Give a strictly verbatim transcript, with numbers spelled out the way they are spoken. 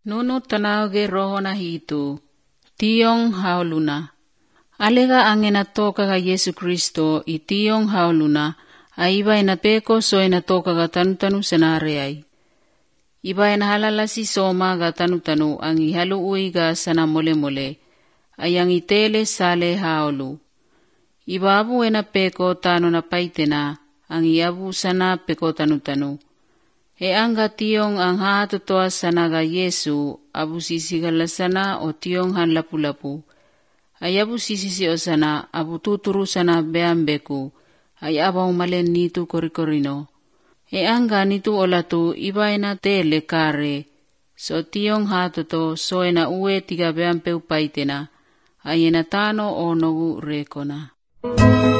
Nunut tanauge roho na hitu, tiyong hauluna. Alega angena toka ga Yesu Kristo itiyong hauluna, aiba ina peko so ina toka ga tanu-tanu sanareai. Iba ina halala si soma ga tanu-tanu ang ihaluui ga sana mole-mole, ayang itele sale haulu. Iba abu ina peko tano na paitena, ang iabu sana peko tanu-tanu. E angga tiyong ang hahatotoa sana ga Yesu, abu sisigala sana o tiyong han lapu-lapu. Ay abu sisisi o sana, abu tuturu sana beambeku, ay abaw malen nitu kori-korino. E angga nitu olatu iba ina tele kare, so tiyong hatoto so ina uwe tiga beampeu paitena, ay ina tano o nogu rekona.